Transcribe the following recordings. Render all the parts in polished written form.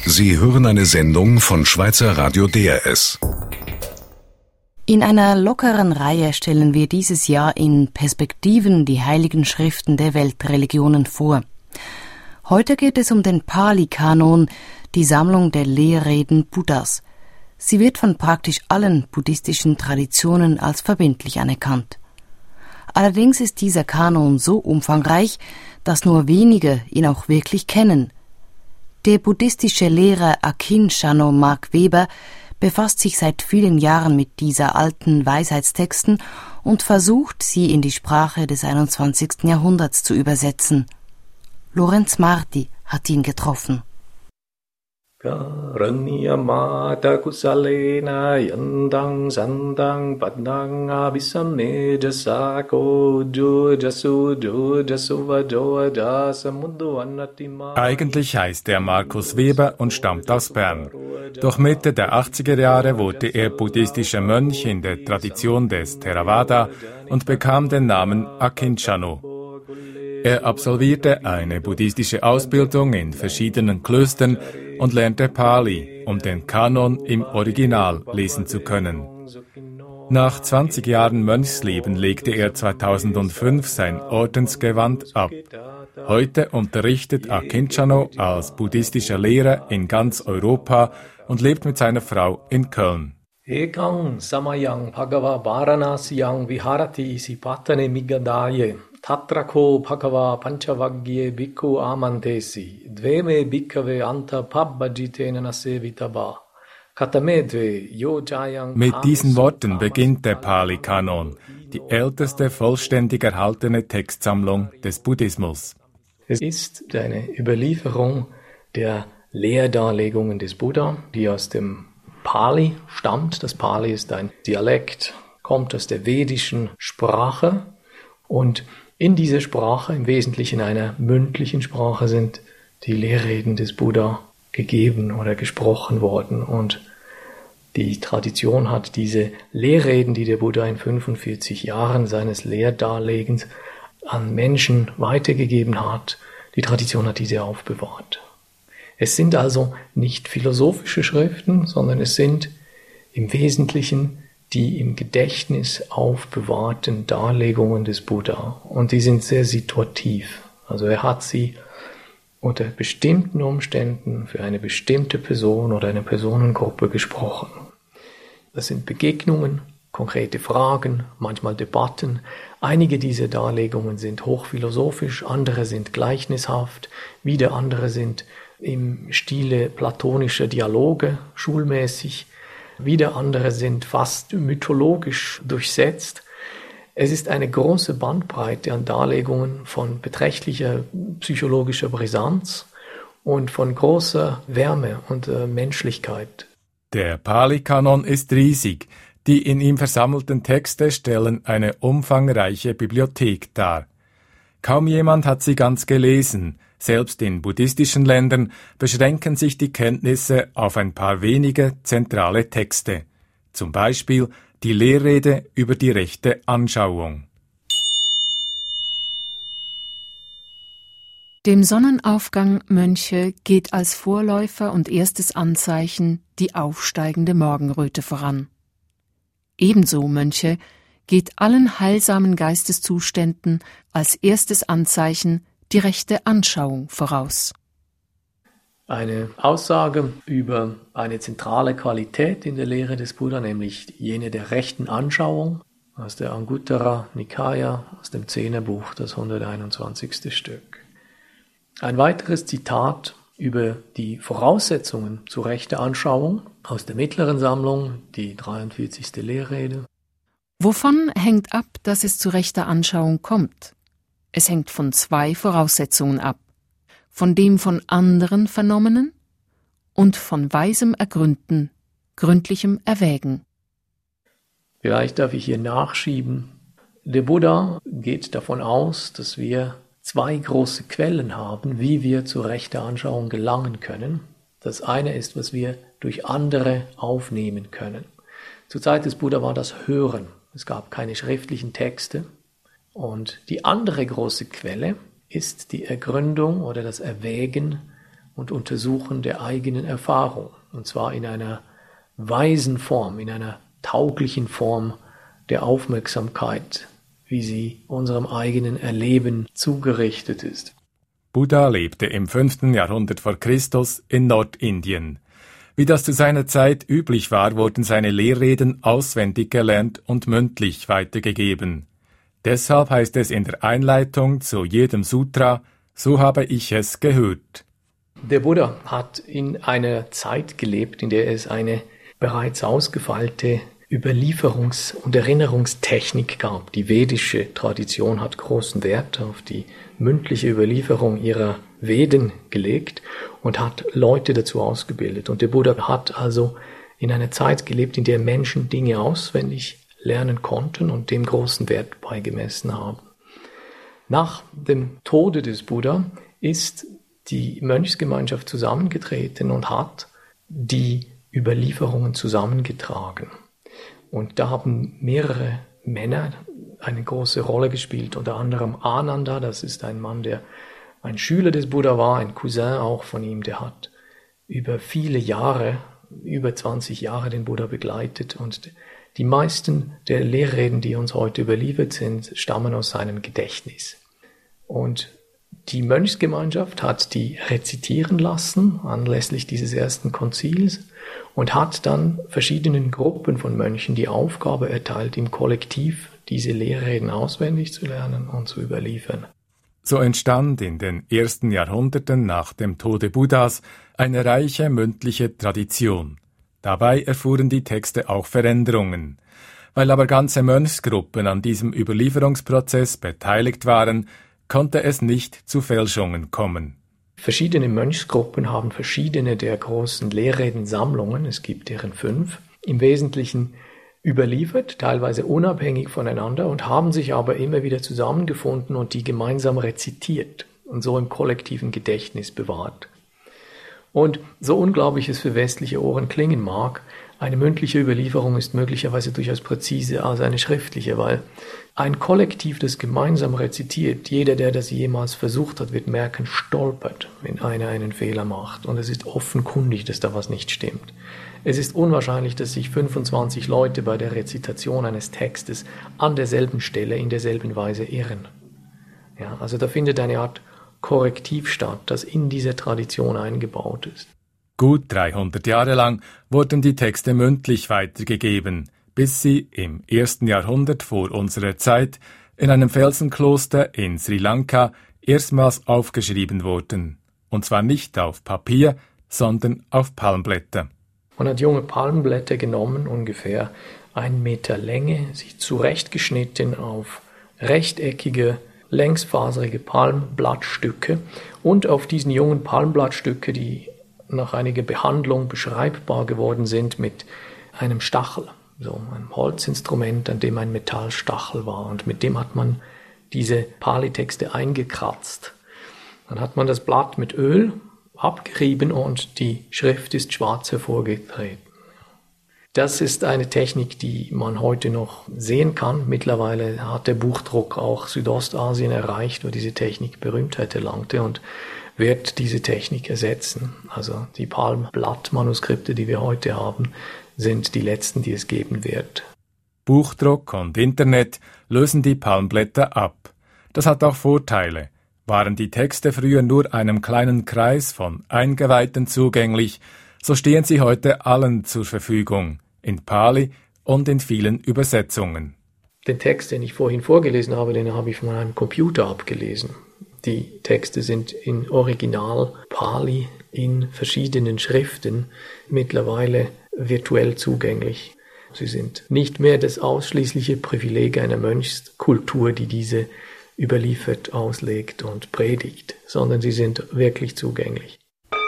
Sie hören eine Sendung von Schweizer Radio DRS. In einer lockeren Reihe stellen wir dieses Jahr in Perspektiven die heiligen Schriften der Weltreligionen vor. Heute geht es um den Pali-Kanon, die Sammlung der Lehrreden Buddhas. Sie wird von praktisch allen buddhistischen Traditionen als verbindlich anerkannt. Allerdings ist dieser Kanon so umfangreich, dass nur wenige ihn auch wirklich kennen. Der buddhistische Lehrer Akin Chano Mark Weber befasst sich seit vielen Jahren mit dieser alten Weisheitstexten und versucht, sie in die Sprache des 21. Jahrhunderts zu übersetzen. Lorenz Marti hat ihn getroffen. Karanyamata kusalena yandang sandang padang abisamedasako dujasu vajojasamudu anatima. Eigentlich heißt er Markus Weber und stammt aus Bern. Doch Mitte der 80er Jahre wurde er buddhistischer Mönch in der Tradition des Theravada und bekam den Namen Akin Chano. Er absolvierte eine buddhistische Ausbildung in verschiedenen Klöstern und lernte Pali, um den Kanon im Original lesen zu können. Nach 20 Jahren Mönchsleben legte er 2005 sein Ordensgewand ab. Heute unterrichtet Akin Chano als buddhistischer Lehrer in ganz Europa und lebt mit seiner Frau in Köln. Ekang samayang bhagava varanasiyang viharati sipatane migadaye tatrako bhagava panchavagye bhikkhu amantesi dveme bhikkhave anta pabbajitena nasevitaba katamedve yojayang. Mit diesen Worten beginnt der Pali-Kanon, die älteste vollständig erhaltene Textsammlung des Buddhismus. Es ist eine Überlieferung der Lehrdarlegungen des Buddha, die aus dem Pali stammt. Das Pali ist ein Dialekt, kommt aus der vedischen Sprache und in dieser Sprache, im Wesentlichen einer mündlichen Sprache, sind die Lehrreden des Buddha gegeben oder gesprochen worden. Und die Tradition hat diese Lehrreden, die der Buddha in 45 Jahren seines Lehrdarlegens an Menschen weitergegeben hat, die Tradition hat diese aufbewahrt. Es sind also nicht philosophische Schriften, sondern es sind im Wesentlichen die im Gedächtnis aufbewahrten Darlegungen des Buddha. Und die sind sehr situativ. Also er hat sie unter bestimmten Umständen für eine bestimmte Person oder eine Personengruppe gesprochen. Das sind Begegnungen, konkrete Fragen, manchmal Debatten. Einige dieser Darlegungen sind hochphilosophisch, andere sind gleichnishaft, wieder andere sind im Stile platonischer Dialoge, schulmäßig. Wieder andere sind fast mythologisch durchsetzt. Es ist eine große Bandbreite an Darlegungen von beträchtlicher psychologischer Brisanz und von großer Wärme und Menschlichkeit. Der Pali-Kanon ist riesig. Die in ihm versammelten Texte stellen eine umfangreiche Bibliothek dar. Kaum jemand hat sie ganz gelesen. Selbst in buddhistischen Ländern beschränken sich die Kenntnisse auf ein paar wenige zentrale Texte, zum Beispiel die Lehrrede über die rechte Anschauung. Dem Sonnenaufgang Mönche geht als Vorläufer und erstes Anzeichen die aufsteigende Morgenröte voran. Ebenso, Mönche, geht allen heilsamen Geisteszuständen als erstes Anzeichen die rechte Anschauung voraus. Eine Aussage über eine zentrale Qualität in der Lehre des Buddha, nämlich jene der rechten Anschauung, aus der Anguttara Nikaya, aus dem 10er Buch, das 121. Stück. Ein weiteres Zitat über die Voraussetzungen zu rechter Anschauung aus der mittleren Sammlung, die 43. Lehrrede. Wovon hängt ab, dass es zu rechter Anschauung kommt? Es hängt von zwei Voraussetzungen ab: von dem von anderen Vernommenen und von weisem Ergründen, gründlichem Erwägen. Vielleicht darf ich hier nachschieben. Der Buddha geht davon aus, dass wir zwei große Quellen haben, wie wir zu rechter Anschauung gelangen können. Das eine ist, was wir durch andere aufnehmen können. Zur Zeit des Buddha war das Hören. Es gab keine schriftlichen Texte. Und die andere große Quelle ist die Ergründung oder das Erwägen und Untersuchen der eigenen Erfahrung. Und zwar in einer weisen Form, in einer tauglichen Form der Aufmerksamkeit, wie sie unserem eigenen Erleben zugerichtet ist. Buddha lebte im 5. Jahrhundert vor Christus in Nordindien. Wie das zu seiner Zeit üblich war, wurden seine Lehrreden auswendig gelernt und mündlich weitergegeben. Deshalb heißt es in der Einleitung zu jedem Sutra, so habe ich es gehört. Der Buddha hat in einer Zeit gelebt, in der es eine bereits ausgefeilte Überlieferungs- und Erinnerungstechnik gab. Die vedische Tradition hat großen Wert auf die mündliche Überlieferung ihrer Veden gelegt und hat Leute dazu ausgebildet. Und der Buddha hat also in einer Zeit gelebt, in der Menschen Dinge auswendig lernen konnten und dem großen Wert beigemessen haben. Nach dem Tode des Buddha ist die Mönchsgemeinschaft zusammengetreten und hat die Überlieferungen zusammengetragen. Und da haben mehrere Männer eine große Rolle gespielt, unter anderem Ananda, das ist ein Mann, der ein Schüler des Buddha war, ein Cousin auch von ihm, der hat über viele Jahre, über 20 Jahre den Buddha begleitet und die meisten der Lehrreden, die uns heute überliefert sind, stammen aus seinem Gedächtnis. Und die Mönchsgemeinschaft hat die rezitieren lassen anlässlich dieses ersten Konzils und hat dann verschiedenen Gruppen von Mönchen die Aufgabe erteilt, im Kollektiv diese Lehrreden auswendig zu lernen und zu überliefern. So entstand in den ersten Jahrhunderten nach dem Tode Buddhas eine reiche mündliche Tradition. Dabei erfuhren die Texte auch Veränderungen. Weil aber ganze Mönchsgruppen an diesem Überlieferungsprozess beteiligt waren, konnte es nicht zu Fälschungen kommen. Verschiedene Mönchsgruppen haben verschiedene der großen Lehrredensammlungen, es gibt deren 5, im Wesentlichen überliefert, teilweise unabhängig voneinander und haben sich aber immer wieder zusammengefunden und die gemeinsam rezitiert und so im kollektiven Gedächtnis bewahrt. Und so unglaublich es für westliche Ohren klingen mag, eine mündliche Überlieferung ist möglicherweise durchaus präziser als eine schriftliche, weil ein Kollektiv, das gemeinsam rezitiert, jeder, der das jemals versucht hat, wird merken, stolpert, wenn einer einen Fehler macht. Und es ist offenkundig, dass da was nicht stimmt. Es ist unwahrscheinlich, dass sich 25 Leute bei der Rezitation eines Textes an derselben Stelle in derselben Weise irren. Ja, also da findet eine Art Korrektiv statt, das in dieser Tradition eingebaut ist. Gut 300 Jahre lang wurden die Texte mündlich weitergegeben, bis sie im 1. Jahrhundert vor unserer Zeit in einem Felsenkloster in Sri Lanka erstmals aufgeschrieben wurden. Und zwar nicht auf Papier, sondern auf Palmblätter. Man hat junge Palmblätter genommen, ungefähr 1 Meter Länge, sie zurechtgeschnitten auf rechteckige, längsfaserige Palmblattstücke und auf diesen jungen Palmblattstücke, die nach einiger Behandlung beschreibbar geworden sind, mit einem Stachel, so einem Holzinstrument, an dem ein Metallstachel war. Und mit dem hat man diese Pali-Texte eingekratzt. Dann hat man das Blatt mit Öl abgerieben und die Schrift ist schwarz hervorgetreten. Das ist eine Technik, die man heute noch sehen kann. Mittlerweile hat der Buchdruck auch Südostasien erreicht, wo diese Technik Berühmtheit erlangte und wird diese Technik ersetzen. Also die Palmblatt-Manuskripte, die wir heute haben, sind die letzten, die es geben wird. Buchdruck und Internet lösen die Palmblätter ab. Das hat auch Vorteile. Waren die Texte früher nur einem kleinen Kreis von Eingeweihten zugänglich, so stehen sie heute allen zur Verfügung, in Pali und in vielen Übersetzungen. Den Text, den ich vorhin vorgelesen habe, den habe ich von einem Computer abgelesen. Die Texte sind in Original Pali in verschiedenen Schriften mittlerweile virtuell zugänglich. Sie sind nicht mehr das ausschließliche Privileg einer Mönchskultur, die diese überliefert, auslegt und predigt, sondern sie sind wirklich zugänglich.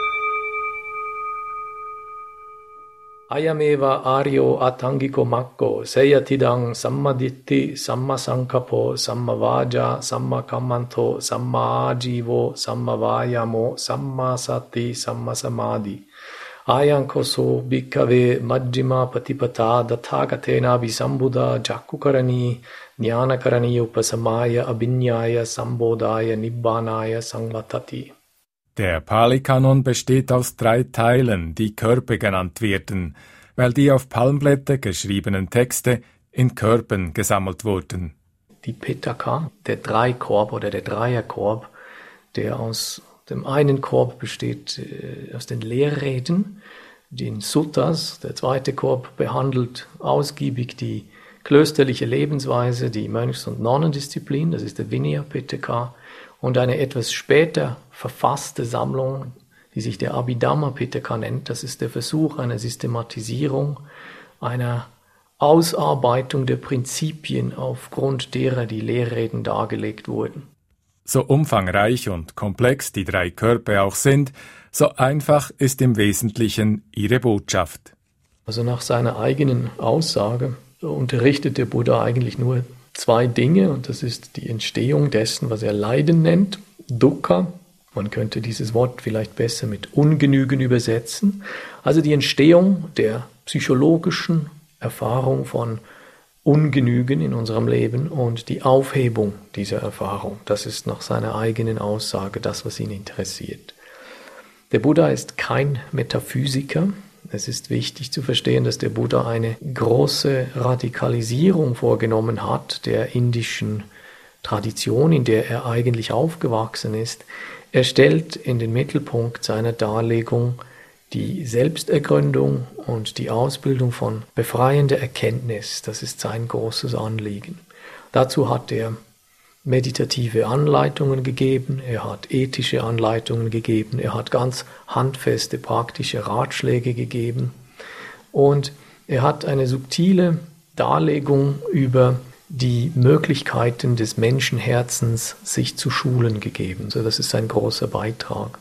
Ayameva Aryo Atangiko Makko Seyatidang Sammaditti Sammasankapo Sammavaja Sammakammanto Sammaajivo Sammavayamo Sammasati Sammasamadhi Ayankoso Bhikkave Majjima Patipata Datthagatena Visambuddha Jakkukarani Jnanakarani Upasamaya Abhinyaya Sambodhaya Nibbanaya Sangvatati. Der Pali-Kanon besteht aus 3 Teilen, die Körpe genannt werden, weil die auf Palmblätter geschriebenen Texte in Körpen gesammelt wurden. Die Pitaka, der Dreikorb oder der Dreierkorb, der aus dem einen Korb besteht aus den Lehrreden, den Suttas. Der zweite Korb behandelt ausgiebig die klösterliche Lebensweise, die Mönchs- und Nonnendisziplin, das ist der Vinaya Pitaka, und eine etwas später verfasste Sammlung, die sich der Abhidhamma Pitaka nennt. Das ist der Versuch einer Systematisierung, einer Ausarbeitung der Prinzipien, aufgrund derer die Lehrreden dargelegt wurden. So umfangreich und komplex die 3 Körper auch sind, so einfach ist im Wesentlichen ihre Botschaft. Also nach seiner eigenen Aussage unterrichtet der Buddha eigentlich nur 2 Dinge, und das ist die Entstehung dessen, was er Leiden nennt, Dukkha. Man könnte dieses Wort vielleicht besser mit Ungenügen übersetzen. Also die Entstehung der psychologischen Erfahrung von Ungenügen in unserem Leben und die Aufhebung dieser Erfahrung. Das ist nach seiner eigenen Aussage das, was ihn interessiert. Der Buddha ist kein Metaphysiker. Es ist wichtig zu verstehen, dass der Buddha eine große Radikalisierung vorgenommen hat der indischen Tradition, in der er eigentlich aufgewachsen ist. Er stellt in den Mittelpunkt seiner Darlegung die Selbstergründung und die Ausbildung von befreiender Erkenntnis. Das ist sein großes Anliegen. Dazu hat er meditative Anleitungen gegeben, er hat ethische Anleitungen gegeben, er hat ganz handfeste praktische Ratschläge gegeben und er hat eine subtile Darlegung über die Möglichkeiten des Menschenherzens, sich zu schulen, gegeben. So, das ist ein großer Beitrag.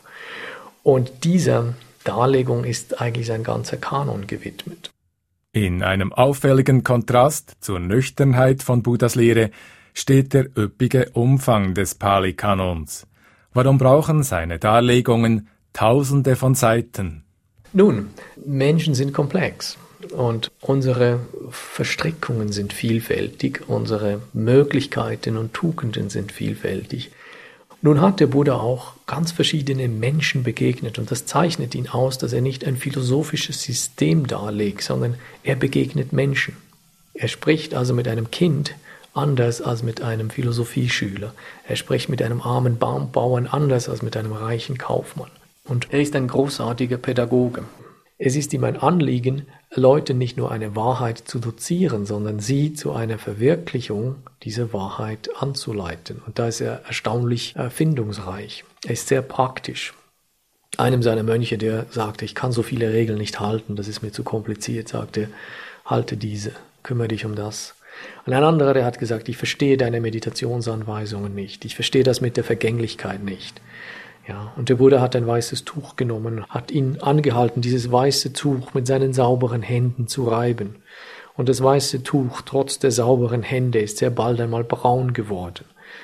Und dieser Darlegung ist eigentlich sein ganzer Kanon gewidmet. In einem auffälligen Kontrast zur Nüchternheit von Buddhas Lehre steht der üppige Umfang des Pali-Kanons. Warum brauchen seine Darlegungen Tausende von Seiten? Nun, Menschen sind komplex und unsere Verstrickungen sind vielfältig, unsere Möglichkeiten und Tugenden sind vielfältig. Nun hat der Buddha auch ganz verschiedene Menschen begegnet und das zeichnet ihn aus, dass er nicht ein philosophisches System darlegt, sondern er begegnet Menschen. Er spricht also mit einem Kind anders als mit einem Philosophieschüler. Er spricht mit einem armen Bauern anders als mit einem reichen Kaufmann. Und er ist ein großartiger Pädagoge. Es ist ihm ein Anliegen, Leuten nicht nur eine Wahrheit zu dozieren, sondern sie zu einer Verwirklichung dieser Wahrheit anzuleiten. Und da ist er erstaunlich erfindungsreich. Er ist sehr praktisch. Einem seiner Mönche, der sagte, ich kann so viele Regeln nicht halten, das ist mir zu kompliziert, sagte, halte diese, kümmere dich um das. Und ein anderer, der hat gesagt, ich verstehe deine Meditationsanweisungen nicht, ich verstehe das mit der Vergänglichkeit nicht. Ja, und der Buddha hat ein weißes Tuch genommen, hat ihn angehalten, dieses weiße Tuch mit seinen sauberen Händen zu reiben. Und das weiße Tuch, trotz der sauberen Hände, ist sehr bald einmal braun geworden.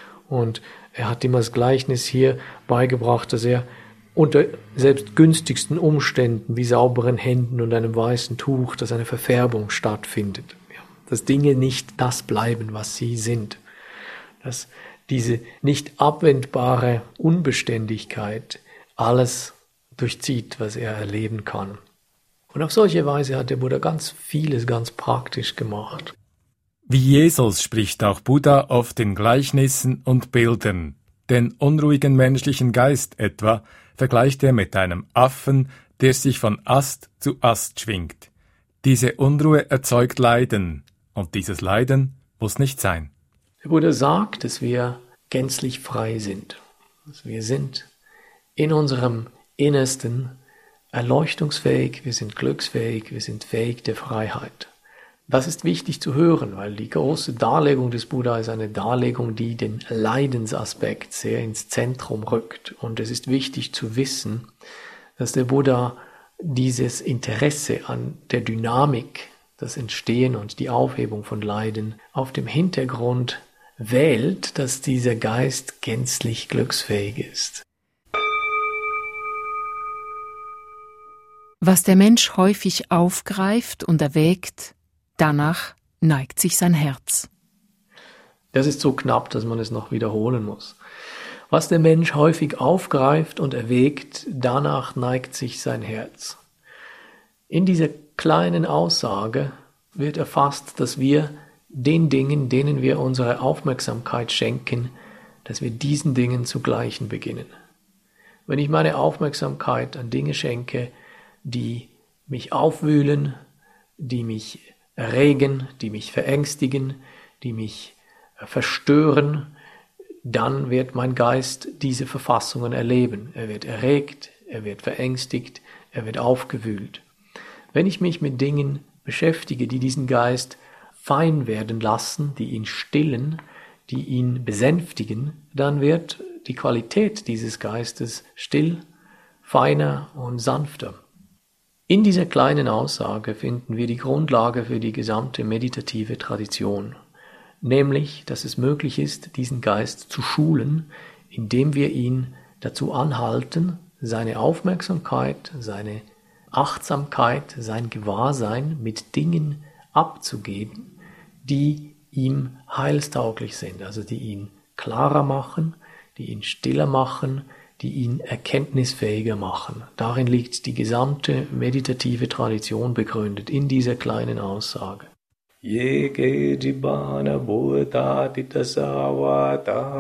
Und er hat ihm als Gleichnis hier beigebracht, dass er unter selbst günstigsten Umständen wie sauberen Händen und einem weißen Tuch, dass eine Verfärbung stattfindet. Ja, dass Dinge nicht das bleiben, was sie sind. Dass diese nicht abwendbare Unbeständigkeit alles durchzieht, was er erleben kann. Und auf solche Weise hat der Buddha ganz vieles ganz praktisch gemacht. Wie Jesus spricht auch Buddha oft in Gleichnissen und Bildern. Den unruhigen menschlichen Geist etwa vergleicht er mit einem Affen, der sich von Ast zu Ast schwingt. Diese Unruhe erzeugt Leiden, und dieses Leiden muss nicht sein. Der Buddha sagt, dass wir gänzlich frei sind. Dass wir sind in unserem Innersten erleuchtungsfähig, wir sind glücksfähig, wir sind fähig der Freiheit. Das ist wichtig zu hören, weil die große Darlegung des Buddha ist eine Darlegung, die den Leidensaspekt sehr ins Zentrum rückt. Und es ist wichtig zu wissen, dass der Buddha dieses Interesse an der Dynamik, das Entstehen und die Aufhebung von Leiden auf dem Hintergrund wählt, dass dieser Geist gänzlich glücksfähig ist. Was der Mensch häufig aufgreift und erwägt, danach neigt sich sein Herz. Das ist so knapp, dass man es noch wiederholen muss. Was der Mensch häufig aufgreift und erwägt, danach neigt sich sein Herz. In dieser kleinen Aussage wird erfasst, dass wir den Dingen, denen wir unsere Aufmerksamkeit schenken, dass wir diesen Dingen zu gleichen beginnen. Wenn ich meine Aufmerksamkeit an Dinge schenke, die mich aufwühlen, die mich erregen, die mich verängstigen, die mich verstören, dann wird mein Geist diese Verfassungen erleben. Er wird erregt, er wird verängstigt, er wird aufgewühlt. Wenn ich mich mit Dingen beschäftige, die diesen Geist fein werden lassen, die ihn stillen, die ihn besänftigen, dann wird die Qualität dieses Geistes still, feiner und sanfter. In dieser kleinen Aussage finden wir die Grundlage für die gesamte meditative Tradition, nämlich, dass es möglich ist, diesen Geist zu schulen, indem wir ihn dazu anhalten, seine Aufmerksamkeit, seine Achtsamkeit, sein Gewahrsein mit Dingen abzugeben, die ihm heilstauglich sind, also die ihn klarer machen, die ihn stiller machen, die ihn erkenntnisfähiger machen. Darin liegt die gesamte meditative Tradition begründet, in dieser kleinen Aussage. Yeke jibana bhuta titasawa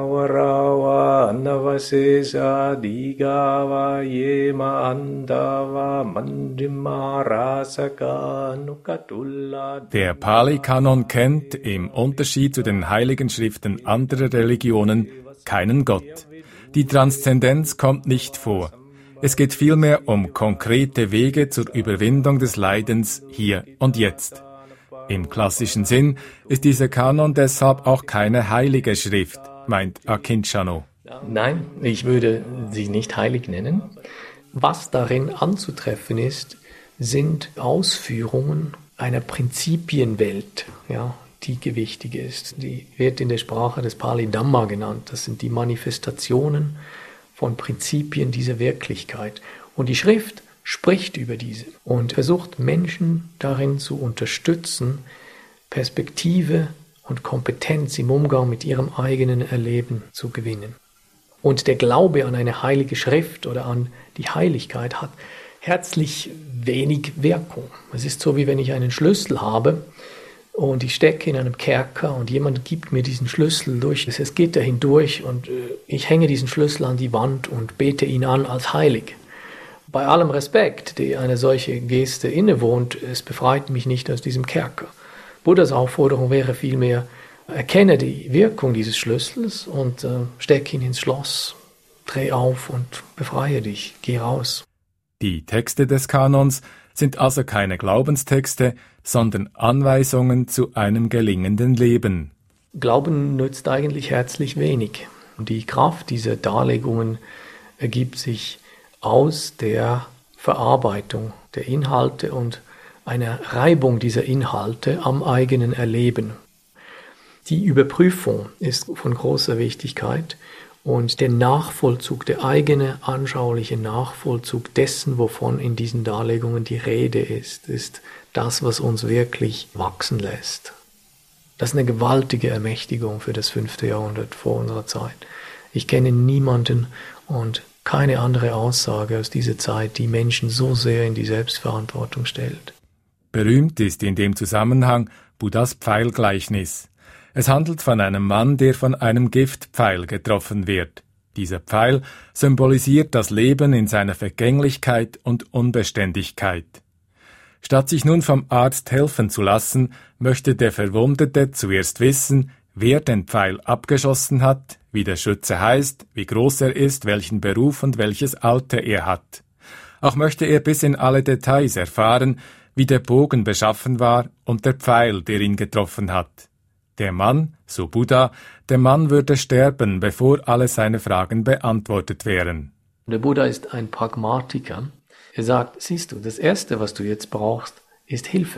tawarawa annavasesa digava yema andava mandima rasaka nukatulla. Der Pali-Kanon kennt, im Unterschied zu den heiligen Schriften anderer Religionen, keinen Gott. Die Transzendenz kommt nicht vor. Es geht vielmehr um konkrete Wege zur Überwindung des Leidens hier und jetzt. Im klassischen Sinn ist dieser Kanon deshalb auch keine heilige Schrift, meint Akincano. Nein, ich würde sie nicht heilig nennen. Was darin anzutreffen ist, sind Ausführungen einer Prinzipienwelt, ja, die gewichtig ist. Die wird in der Sprache des Pali Dhamma genannt. Das sind die Manifestationen von Prinzipien dieser Wirklichkeit. Und die Schrift spricht über diese und versucht Menschen darin zu unterstützen, Perspektive und Kompetenz im Umgang mit ihrem eigenen Erleben zu gewinnen. Und der Glaube an eine heilige Schrift oder an die Heiligkeit hat herzlich wenig Wirkung. Es ist so, wie wenn ich einen Schlüssel habe und ich stecke in einem Kerker und jemand gibt mir diesen Schlüssel durch. Es geht da hindurch und ich hänge diesen Schlüssel an die Wand und bete ihn an als heilig. Bei allem Respekt, der eine solche Geste innewohnt, es befreit mich nicht aus diesem Kerker. Buddhas Aufforderung wäre vielmehr, erkenne die Wirkung dieses Schlüssels und steck ihn ins Schloss, dreh auf und befreie dich, geh raus. Die Texte des Kanons sind also keine Glaubenstexte, sondern Anweisungen zu einem gelingenden Leben. Glauben nützt eigentlich herzlich wenig. Die Kraft dieser Darlegungen ergibt sich aus der Verarbeitung der Inhalte und einer Reibung dieser Inhalte am eigenen Erleben. Die Überprüfung ist von großer Wichtigkeit und der Nachvollzug, der eigene anschauliche Nachvollzug dessen, wovon in diesen Darlegungen die Rede ist das, was uns wirklich wachsen lässt. Das ist eine gewaltige Ermächtigung für das 5. Jahrhundert vor unserer Zeit. Ich kenne niemanden und keine andere Aussage aus dieser Zeit, die Menschen so sehr in die Selbstverantwortung stellt. Berühmt ist in dem Zusammenhang Buddhas Pfeilgleichnis. Es handelt von einem Mann, der von einem Giftpfeil getroffen wird. Dieser Pfeil symbolisiert das Leben in seiner Vergänglichkeit und Unbeständigkeit. Statt sich nun vom Arzt helfen zu lassen, möchte der Verwundete zuerst wissen, wer den Pfeil abgeschossen hat, wie der Schütze heißt, wie groß er ist, welchen Beruf und welches Alter er hat. Auch möchte er bis in alle Details erfahren, wie der Bogen beschaffen war und der Pfeil, der ihn getroffen hat. Der Mann, so Buddha, der Mann würde sterben, bevor alle seine Fragen beantwortet wären. Der Buddha ist ein Pragmatiker. Er sagt, siehst du, das Erste, was du jetzt brauchst, ist Hilfe.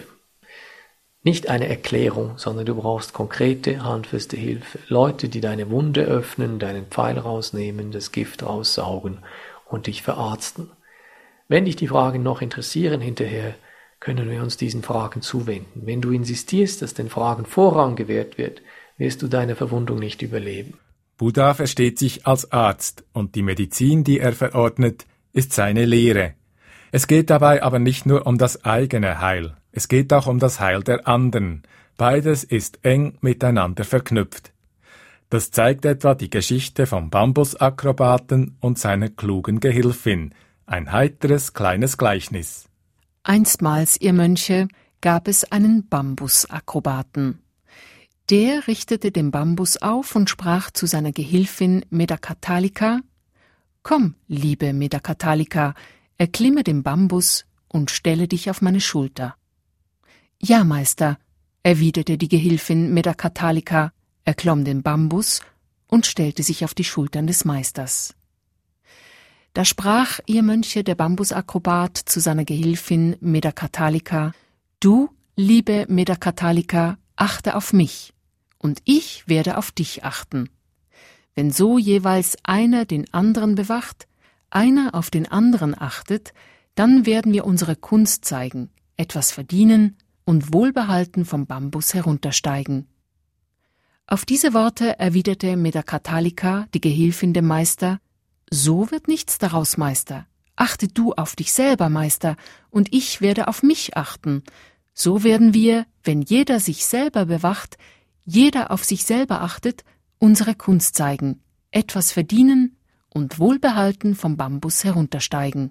Nicht eine Erklärung, sondern du brauchst konkrete, handfeste Hilfe. Leute, die deine Wunde öffnen, deinen Pfeil rausnehmen, das Gift raussaugen und dich verarzten. Wenn dich die Fragen noch interessieren hinterher, können wir uns diesen Fragen zuwenden. Wenn du insistierst, dass den Fragen Vorrang gewährt wird, wirst du deine Verwundung nicht überleben. Buddha versteht sich als Arzt und die Medizin, die er verordnet, ist seine Lehre. Es geht dabei aber nicht nur um das eigene Heil, es geht auch um das Heil der anderen. Beides ist eng miteinander verknüpft. Das zeigt etwa die Geschichte vom Bambusakrobaten und seiner klugen Gehilfin, ein heiteres kleines Gleichnis. Einstmals, ihr Mönche, gab es einen Bambusakrobaten. Der richtete den Bambus auf und sprach zu seiner Gehilfin Medakatalika: »Komm, liebe Medakatalika, erklimme den Bambus und stelle dich auf meine Schulter.« »Ja, Meister«, erwiderte die Gehilfin Medakatalika, erklomm den Bambus und stellte sich auf die Schultern des Meisters. Da sprach, ihr Mönche, der Bambusakrobat zu seiner Gehilfin Medakatalika: »Du, liebe Medakatalika, achte auf mich, und ich werde auf dich achten. Wenn so jeweils einer den anderen bewacht, einer auf den anderen achtet, dann werden wir unsere Kunst zeigen, etwas verdienen und wohlbehalten vom Bambus heruntersteigen.« Auf diese Worte erwiderte Medakatalika, die Gehilfin, dem Meister: »So wird nichts daraus, Meister. Achte du auf dich selber, Meister, und ich werde auf mich achten. So werden wir, wenn jeder sich selber bewacht, jeder auf sich selber achtet, unsere Kunst zeigen, etwas verdienen und wohlbehalten vom Bambus heruntersteigen.«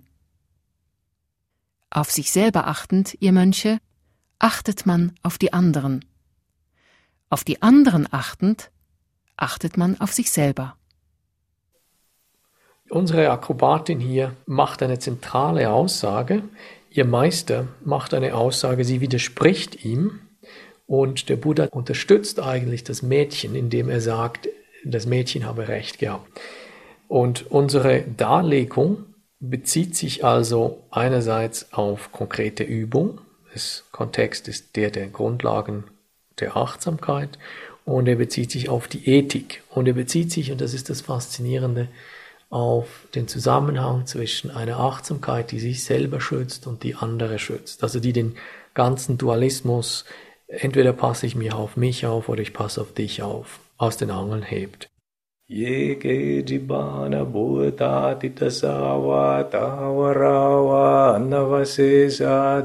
Auf sich selber achtend, ihr Mönche, achtet man auf die anderen. Auf die anderen achtend, achtet man auf sich selber. Unsere Akrobatin hier macht eine zentrale Aussage. Ihr Meister macht eine Aussage, sie widerspricht ihm. Und der Buddha unterstützt eigentlich das Mädchen, indem er sagt, das Mädchen habe recht gehabt. Und unsere Darlegung bezieht sich also einerseits auf konkrete Übung. Der Kontext ist der Grundlagen der Achtsamkeit. Und er bezieht sich auf die Ethik. Und er bezieht sich, und das ist das Faszinierende, auf den Zusammenhang zwischen einer Achtsamkeit, die sich selber schützt und die andere schützt. Also die den ganzen Dualismus, entweder passe ich mir auf mich auf oder ich passe auf dich auf, aus den Angeln hebt. Yeke jibana bhuta titasawa tawarawa annavasesa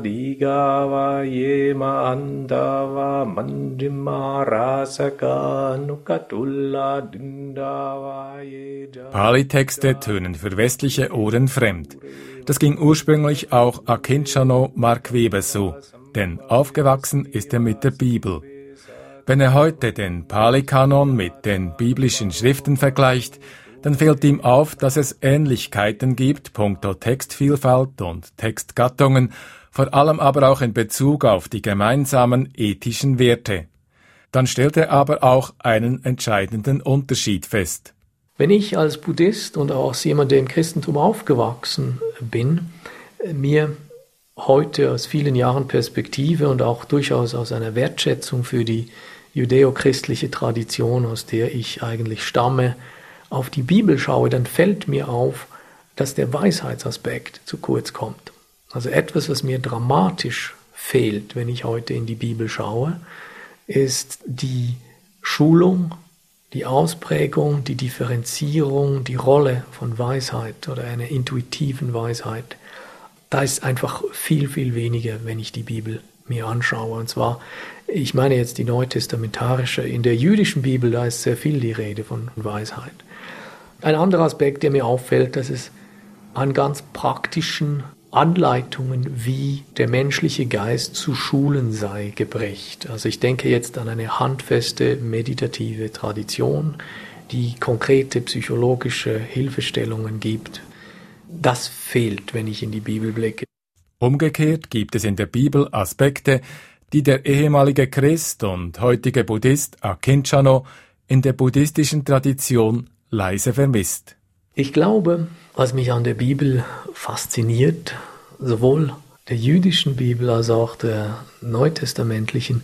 digava yema andava mandima rasaka nukatulla dindava yeja. Pali-Texte tönen für westliche Ohren fremd. Das ging ursprünglich auch Akincano Mark Weber so, denn aufgewachsen ist er mit der Bibel. Wenn er heute den Pali-Kanon mit den biblischen Schriften vergleicht, dann fällt ihm auf, dass es Ähnlichkeiten gibt, punkto Textvielfalt und Textgattungen, vor allem aber auch in Bezug auf die gemeinsamen ethischen Werte. Dann stellt er aber auch einen entscheidenden Unterschied fest. Wenn ich als Buddhist und auch als jemand, der im Christentum aufgewachsen bin, mir heute aus vielen Jahren Perspektive und auch durchaus aus einer Wertschätzung für die judäo-christliche Tradition, aus der ich eigentlich stamme, auf die Bibel schaue, dann fällt mir auf, dass der Weisheitsaspekt zu kurz kommt. Also etwas, was mir dramatisch fehlt, wenn ich heute in die Bibel schaue, ist die Schulung, die Ausprägung, die Differenzierung, die Rolle von Weisheit oder einer intuitiven Weisheit. Da ist einfach viel, viel weniger, wenn ich die Bibel mir anschaue. Und zwar, ich meine jetzt die neutestamentarische. In der jüdischen Bibel, da ist sehr viel die Rede von Weisheit. Ein anderer Aspekt, der mir auffällt, dass es an ganz praktischen Anleitungen, wie der menschliche Geist zu schulen sei, geprägt. Also ich denke jetzt an eine handfeste meditative Tradition, die konkrete psychologische Hilfestellungen gibt. Das fehlt, wenn ich in die Bibel blicke. Umgekehrt gibt es in der Bibel Aspekte, die der ehemalige Christ und heutige Buddhist Akincano in der buddhistischen Tradition leise vermisst. Ich glaube, was mich an der Bibel fasziniert, sowohl der jüdischen Bibel als auch der neutestamentlichen,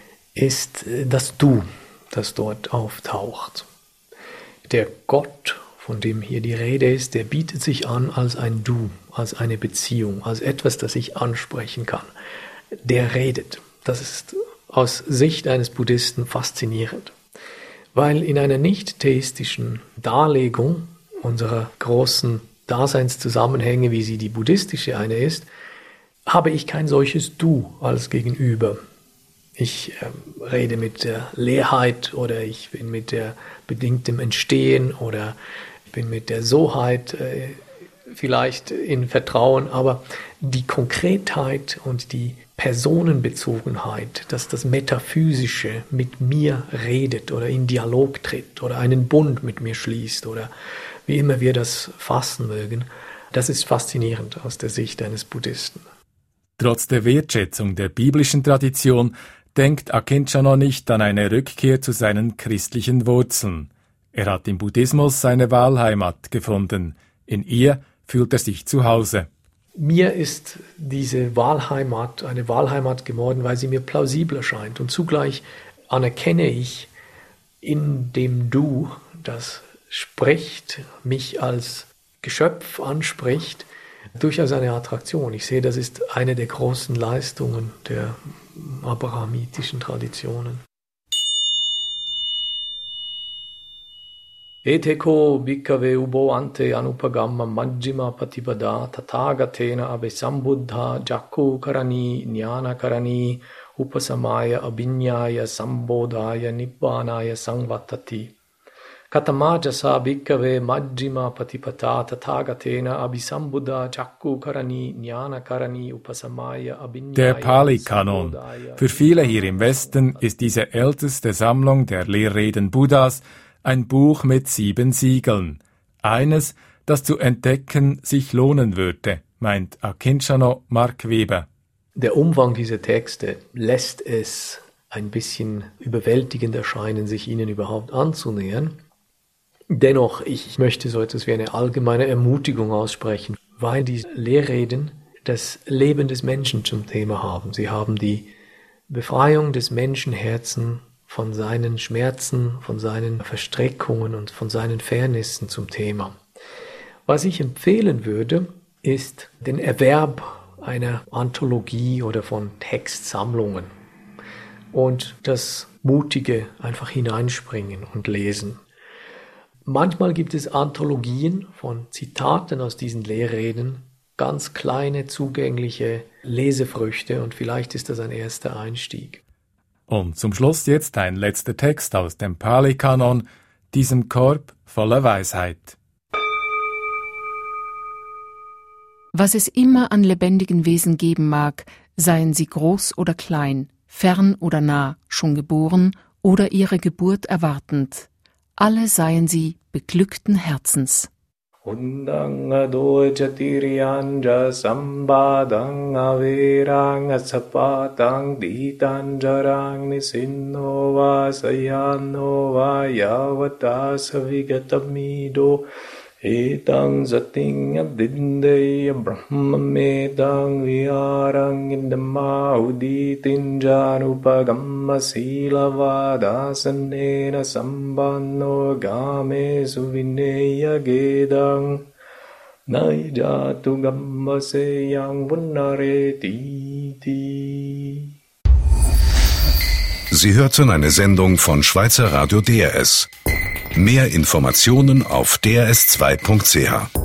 ist das Du, das dort auftaucht. Der Gott, von dem hier die Rede ist, der bietet sich an als ein Du, als eine Beziehung, als etwas, das ich ansprechen kann. Der redet. Das ist aus Sicht eines Buddhisten faszinierend. Weil in einer nicht-theistischen Darlegung unserer großen Daseinszusammenhänge, wie sie die buddhistische eine ist, habe ich kein solches Du als Gegenüber. Ich rede mit der Leerheit oder ich bin mit der bedingtem Entstehen oder ich bin mit der Soheit vielleicht in Vertrauen, aber die Konkretheit und die Personenbezogenheit, dass das Metaphysische mit mir redet oder in Dialog tritt oder einen Bund mit mir schließt oder wie immer wir das fassen mögen, das ist faszinierend aus der Sicht eines Buddhisten. Trotz der Wertschätzung der biblischen Tradition denkt Akintjano nicht an eine Rückkehr zu seinen christlichen Wurzeln. Er hat im Buddhismus seine Wahlheimat gefunden. In ihr fühlt er sich zu Hause. Mir ist diese Wahlheimat eine Wahlheimat geworden, weil sie mir plausibel erscheint. Und zugleich anerkenne ich in dem Du, das spricht, mich als Geschöpf anspricht, durchaus eine Attraktion. Ich sehe, das ist eine der großen Leistungen der abrahamitischen Traditionen. Eteko bhikkhave ubo ante anupagamma majjima patipada tathagatena abhisambuddha jakku karani jnana karani upasamaya abhinyaya sambodhaya nibbanaya sangvatati. Katamajasa bhikkhave majjima patipata tathagatena abhisambuddha jakku karani jnana karani upasamaya abhinyaya. Der Pali-Kanon. Für viele hier im Westen ist diese älteste Sammlung der Lehrreden Buddhas ein Buch mit 7 Siegeln. Eines, das zu entdecken sich lohnen würde, meint Akintjano Mark Weber. Der Umfang dieser Texte lässt es ein bisschen überwältigend erscheinen, sich ihnen überhaupt anzunähern. Dennoch, ich möchte so etwas wie eine allgemeine Ermutigung aussprechen, weil die Lehrreden das Leben des Menschen zum Thema haben. Sie haben die Befreiung des Menschenherzens von seinen Schmerzen, von seinen Verstrickungen und von seinen Fairnessen zum Thema. Was ich empfehlen würde, ist den Erwerb einer Anthologie oder von Textsammlungen und das mutige einfach hineinspringen und lesen. Manchmal gibt es Anthologien von Zitaten aus diesen Lehrreden, ganz kleine, zugängliche Lesefrüchte und vielleicht ist das ein erster Einstieg. Und zum Schluss jetzt ein letzter Text aus dem Pali-Kanon, diesem Korb voller Weisheit. Was es immer an lebendigen Wesen geben mag, seien sie groß oder klein, fern oder nah, schon geboren oder ihre Geburt erwartend, alle seien sie beglückten Herzens. Undang adojatirianja sambadang averang asapatang ditanjarang nisinno vasayano vayavata savigatamido etang sating adindaya brahmamedang viharang indama uditinjanupagamma silavadasanena sambanno game suvineya gedang naijatu gamma seyang vunnareti. Sie hörten eine Sendung von Schweizer Radio DRS. Mehr Informationen auf drs2.ch.